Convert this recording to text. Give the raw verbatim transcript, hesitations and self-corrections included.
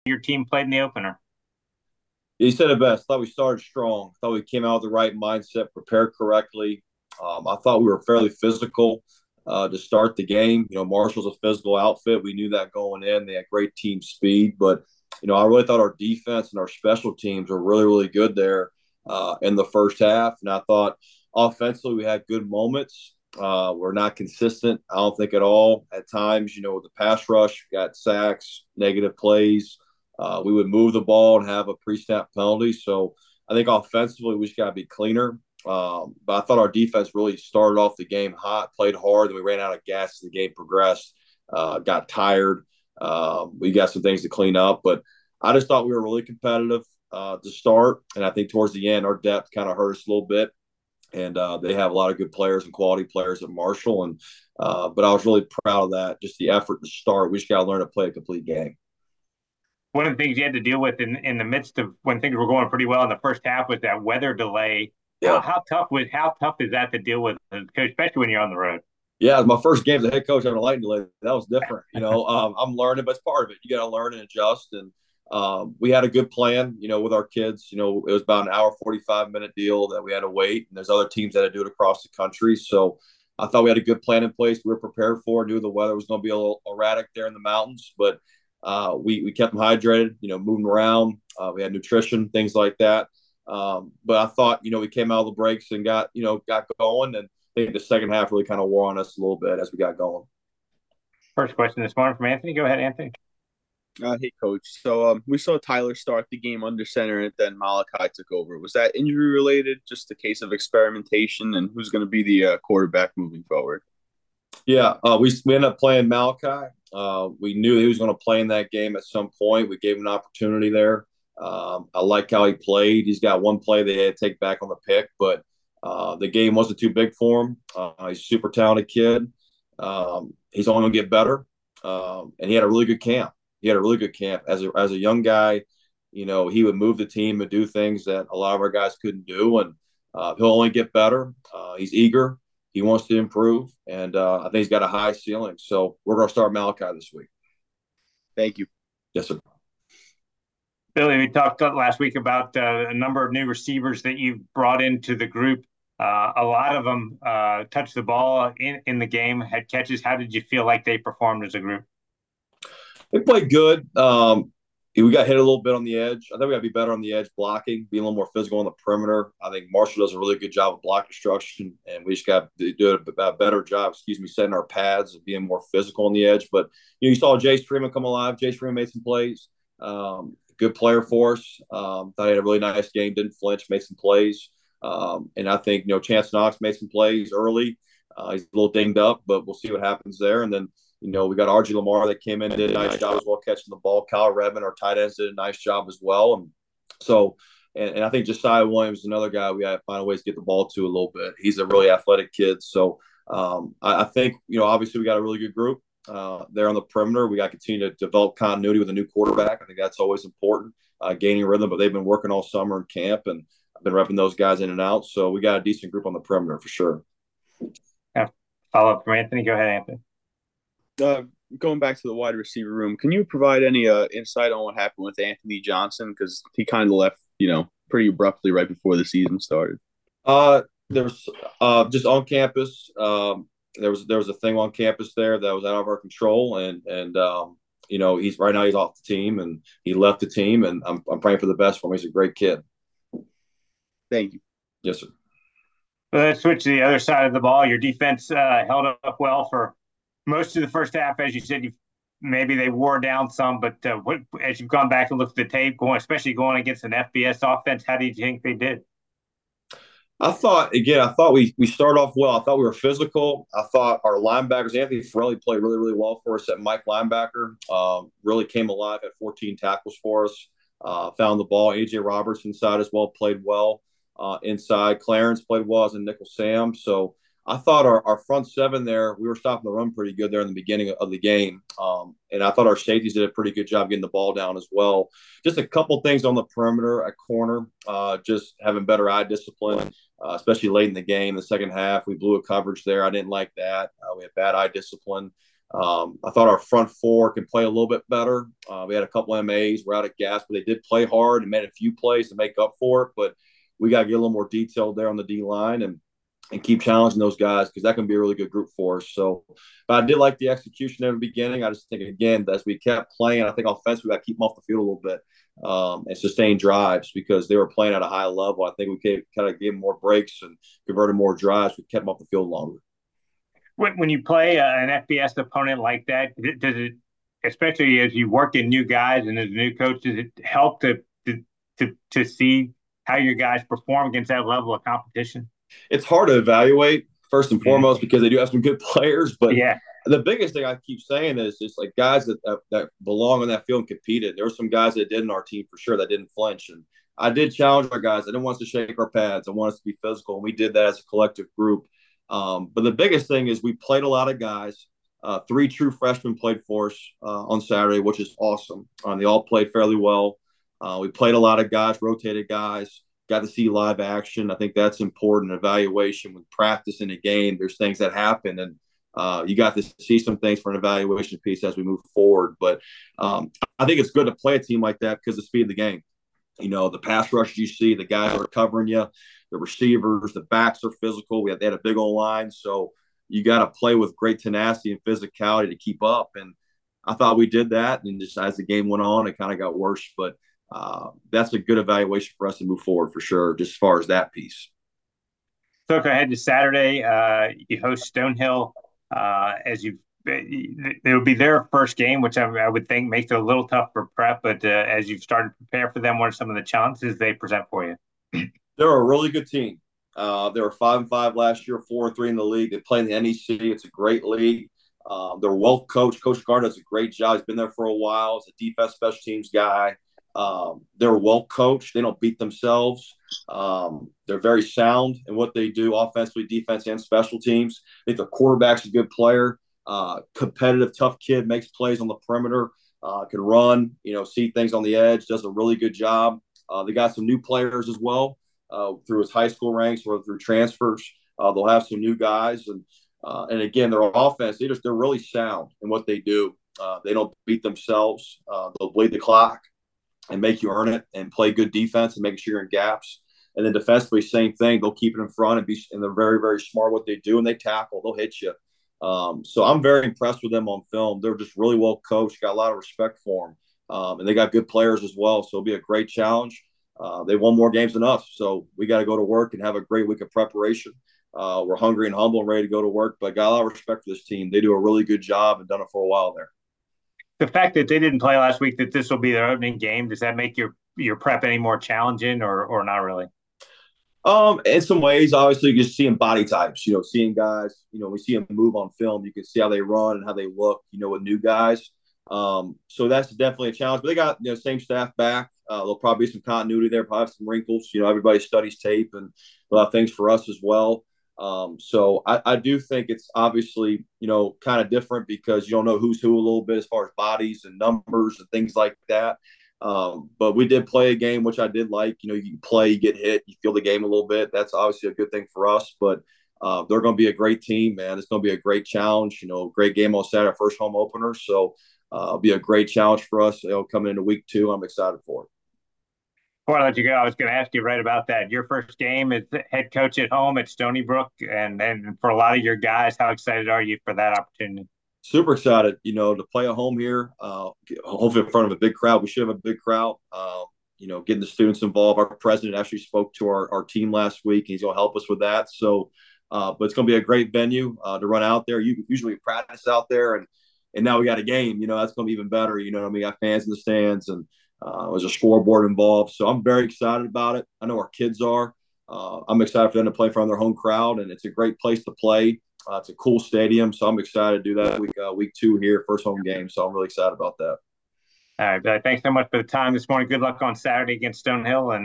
your team played in the opener? He said it best. Thought we started strong. Thought we came out with the right mindset, prepared correctly. Um, I thought we were fairly physical uh, to start the game. You know, Marshall's a physical outfit. We knew that going in. They had great team speed, but you know, I really thought our defense and our special teams were really, really good there uh, in the first half. And I thought offensively we had good moments. Uh, we're not consistent, I don't think at all. At times, you know, with the pass rush, got sacks, negative plays. Uh, we would move the ball and have a pre-snap penalty. So I think offensively we just got to be cleaner. Um, but I thought our defense really started off the game hot, played hard, and we ran out of gas as the game progressed. Uh, got tired. Um, we got some things to clean up, but I just thought we were really competitive uh, to start, and I think towards the end our depth kind of hurt us a little bit. And uh, they have a lot of good players and quality players at Marshall, and uh, but I was really proud of that. Just the effort to start. We just got to learn to play a complete game. One of the things you had to deal with in, in the midst of when things were going pretty well in the first half was that weather delay. How Yeah. how tough was how tough is that to deal with, especially when you're on the road? Yeah, it was my first game as a head coach having a lightning delay. That was different. You know, um, I'm learning, but it's part of it. You got to learn and adjust. And um, we had a good plan, you know, with our kids. You know, it was about an hour, forty-five minute deal that we had to wait. And there's other teams that had to do it across the country. So I thought we had a good plan in place. We were prepared for it, knew the weather was going to be a little erratic there in the mountains, but uh, we, we kept them hydrated, you know, moving around. Uh, we had nutrition, things like that. Um, but I thought, you know, we came out of the breaks and got, you know, got going. And I think the second half really kind of wore on us a little bit as we got going. First question this morning from Anthony. Go ahead, Anthony. Uh, hey, coach. So um, we saw Tyler start the game under center, and then Malachi took over. Was that injury related? Just a case of experimentation, and who's going to be the uh, quarterback moving forward? Yeah, uh, we we ended up playing Malachi. Uh, we knew he was going to play in that game at some point. We gave him an opportunity there. Um, I like how he played. He's got one play they had to take back on the pick, but uh, the game wasn't too big for him. Uh, he's a super talented kid. Um, he's only going to get better, um, and he had a really good camp. He had a really good camp as a as a young guy. You know, he would move the team and do things that a lot of our guys couldn't do, and uh, he'll only get better. Uh, he's eager. He wants to improve, and uh, I think he's got a high ceiling. So we're going to start Malachi this week. Thank you. Yes, sir. Billy, we talked last week about uh, a number of new receivers that you've brought into the group. Uh, a lot of them uh, touched the ball in, in the game, had catches. How did you feel like they performed as a group? They played good. Um, we got hit a little bit on the edge. I think we got to be better on the edge blocking, be a little more physical on the perimeter. I think Marshall does a really good job of block destruction, and we just got to do a better job, excuse me, setting our pads and being more physical on the edge. But you know, you saw Jace Freeman come alive. Jace Freeman made some plays. Um, good player for us. Um, thought he had a really nice game. Didn't flinch. Made some plays. Um, and I think you know Chance Knox made some plays early. Uh, he's a little dinged up, but we'll see what happens there. And then you know, we got R G Lamar that came in and did a nice job as well catching the ball. Kyle Redmond, our tight ends, did a nice job as well. And so, and, and I think Josiah Williams is another guy we got to find ways to get the ball to a little bit. He's a really athletic kid. So um, I, I think, you know, obviously we got a really good group uh, there on the perimeter. We got to continue to develop continuity with a new quarterback. I think that's always important, uh, gaining rhythm. But they've been working all summer in camp, and I've been repping those guys in and out. So we got a decent group on the perimeter for sure. Yeah. Follow up from Anthony. Go ahead, Anthony. Uh, Going back to the wide receiver room, can you provide any uh, insight on what happened with Anthony Johnson? Because he kind of left, you know, pretty abruptly right before the season started. Uh, there's uh, just on campus. Um, there was there was a thing on campus there that was out of our control, and and um, you know he's right now he's off the team, and he left the team, and I'm I'm praying for the best for him. He's a great kid. Thank you. Yes, sir. Let's switch to the other side of the ball. Your defense uh, held up well for most of the first half, as you said. You maybe they wore down some, but uh, what, as you've gone back and looked at the tape, going especially going against an F B S offense, how do you think they did? I thought again. I thought we we started off well. I thought we were physical. I thought our linebackers, Anthony Forelli, played really really well for us at Mike linebacker. Um, really came alive at fourteen tackles for us. Uh, found the ball. A J Roberts inside as well played well uh, inside. Clarence played well as a nickel Sam. So I thought our, our front seven there, we were stopping the run pretty good there in the beginning of the game. Um, and I thought our safeties did a pretty good job getting the ball down as well. Just a couple things on the perimeter at corner, uh, just having better eye discipline, uh, especially late in the game, the second half. We blew a coverage there. I didn't like that. Uh, we had bad eye discipline. Um, I thought our front four can play a little bit better. Uh, we had a couple M As. We're out of gas, but they did play hard and made a few plays to make up for it. But we got to get a little more detailed there on the D line and and keep challenging those guys because that can be a really good group for us. So, but I did like the execution in the beginning. I just think, again, as we kept playing, I think offensively, we got to keep them off the field a little bit um, and sustain drives because they were playing at a high level. I think we kind of gave them more breaks and converted more drives. We kept them off the field longer. When, when you play uh, an F B S opponent like that, does it, especially as you work in new guys and as a new coach, does it help to to to, to see how your guys perform against that level of competition? It's hard to evaluate first and foremost mm-hmm. because they do have some good players, but yeah. The biggest thing I keep saying is just like guys that, that that belong on that field and competed. There were some guys that did in our team for sure that didn't flinch, and I did challenge our guys. I didn't want us to shake our pads. I want us to be physical, and we did that as a collective group. Um, but the biggest thing is we played a lot of guys. Uh, three true freshmen played for us uh, on Saturday, which is awesome. Um, they all played fairly well. Uh, we played a lot of guys, rotated guys. Got to see live action. I think that's important. Evaluation with practice in a game. There's things that happen, and uh, you got to see some things for an evaluation piece as we move forward. But um, I think it's good to play a team like that because of the speed of the game. You know, the pass rush you see, the guys are covering you, the receivers, the backs are physical. We had, they had a big old line, so you got to play with great tenacity and physicality to keep up. And I thought we did that, and just as the game went on, it kind of got worse. But uh, that's a good evaluation for us to move forward for sure, just as far as that piece. So go ahead to Saturday. Uh, you host Stonehill. Uh, as you, it will be their first game, which I, I would think makes it a little tough for prep. But uh, as you've started to prepare for them, what are some of the challenges they present for you? They're a really good team. Uh, they were five and five last year, four and three in the league. They play in the N E C. It's a great league. Um, they're well coached. Coach Gard does a great job. He's been there for a while. He's a defense special teams guy. Um, they're well coached. They don't beat themselves. Um, they're very sound in what they do offensively, defense, and special teams. I think the quarterback's a good player. Uh, competitive, tough kid, makes plays on the perimeter, uh, can run, you know, see things on the edge, does a really good job. Uh, they got some new players as well uh, through his high school ranks or through transfers. Uh, they'll have some new guys. And, uh, and again, their offense, they just, they're really sound in what they do. Uh, they don't beat themselves. Uh, they'll bleed the clock and make you earn it and play good defense and making sure you're in gaps. And then defensively, same thing. They'll keep it in front and be, and they're very, very smart what they do, and they tackle. They'll hit you. Um, so I'm very impressed with them on film. They're just really well coached, got a lot of respect for them. Um, and they got good players as well. So it'll be a great challenge. Uh, they won more games than us. So we got to go to work and have a great week of preparation. Uh, we're hungry and humble and ready to go to work, but got a lot of respect for this team. They do a really good job and done it for a while there. The fact that they didn't play last week, that this will be their opening game, does that make your your prep any more challenging or or not really? Um, in some ways, obviously, just seeing body types, you know, seeing guys, you know, we see them move on film. You can see how they run and how they look, you know, with new guys. Um, so that's definitely a challenge. But they got, you know, same staff back. Uh, there'll probably be some continuity there, probably have some wrinkles. You know, everybody studies tape and a lot of things for us as well. Um, so I, I do think it's obviously, you know, kind of different because you don't know who's who a little bit as far as bodies and numbers and things like that. Um, but we did play a game, which I did like. You know, you play, you get hit, you feel the game a little bit. That's obviously a good thing for us. But uh, they're going to be a great team, man. It's going to be a great challenge. You know, great game on Saturday, first home opener. So uh, it'll be a great challenge for us. It'll come into week two. I'm excited for it. Before I let you go, I was going to ask you right about that. Your first game as head coach at home at Stony Brook, and and for a lot of your guys, how excited are you for that opportunity? Super excited, you know, to play at home here. Uh, hopefully in front of a big crowd. We should have a big crowd. Um, you know, getting the students involved. Our president actually spoke to our, our team last week. He's going to help us with that. So, uh, but it's going to be a great venue uh, to run out there. You usually practice out there, and and now we got a game. You know, that's going to be even better. You know, we got fans in the stands, and uh, there's a scoreboard involved. So I'm very excited about it. I know our kids are. Uh, I'm excited for them to play in front of their home crowd, and it's a great place to play. Uh, it's a cool stadium, so I'm excited to do that week uh, week two here, first home game. So I'm really excited about that. All right, thanks so much for the time this morning. Good luck on Saturday against Stonehill, and